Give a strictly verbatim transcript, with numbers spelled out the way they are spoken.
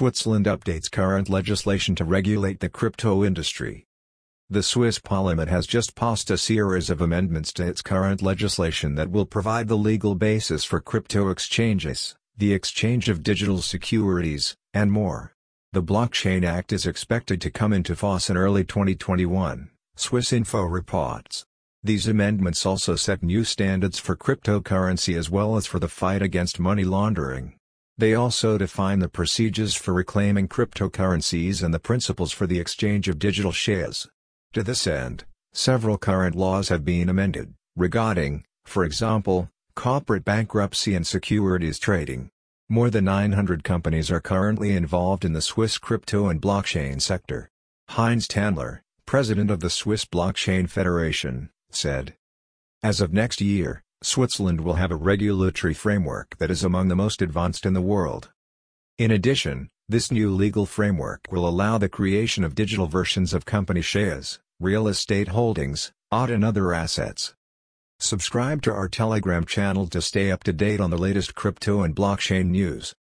Switzerland updates current legislation to regulate the crypto industry. The Swiss Parliament has just passed a series of amendments to its current legislation that will provide the legal basis for crypto exchanges, the exchange of digital securities, and more. The Blockchain Act is expected to come into force in early twenty twenty-one, Swiss Info reports. These amendments also set new standards for cryptocurrency as well as for the fight against money laundering. They also define the procedures for reclaiming cryptocurrencies and the principles for the exchange of digital shares. To this end, several current laws have been amended, regarding, for example, corporate bankruptcy and securities trading. More than nine hundred companies are currently involved in the Swiss crypto and blockchain sector. Heinz Tandler, president of the Swiss Blockchain Federation, said, "As of next year, Switzerland will have a regulatory framework that is among the most advanced in the world." In addition, this new legal framework will allow the creation of digital versions of company shares, real estate holdings, art and other assets. Subscribe to our Telegram channel to stay up to date on the latest crypto and blockchain news.